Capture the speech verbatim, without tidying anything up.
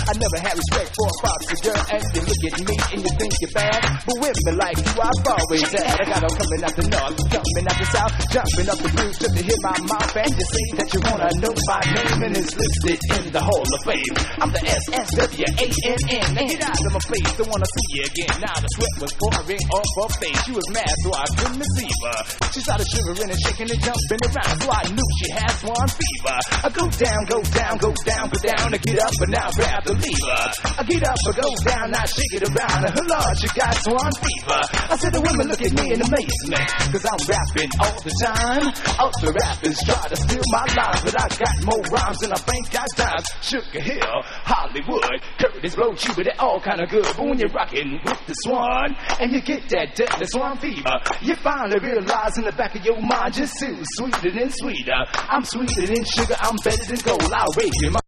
I never had respect for a foxy girl, and you look at me and you think you're bad. But women like you, I've always had. I got them coming out the north, coming out the south, jumping up the roof just to hit my mouth. And you say that you wanna know my name, and it's listed in the Hall of Fame. I'm the S S W A N N. Now get out of my face, don't wanna see you again. Now the sweat was pouring off her face. She was mad, so I couldn't receive her. She started shivering and shaking and jumping around, so I knew she had swan fever. I go down, go down, go down, go down. I get up and now grab the lever. I get up and go down, now shake it around. And her Lord, she got swan fever. I said the women look at me in amazement, cause I'm rapping all the time. Ultra rappers try to steal my lines, but I got more rhymes than I think I times. Sugar Hill, Hollywood, Curtis Blow, Cuba, they're all kinda good. But when you're rocking with the swan, and you get that deadly swan fever, you finally realize in the back of your mind, just too sweeter than sweeter. I'm sweeter than sugar, I'm better than gold. I'll raise you.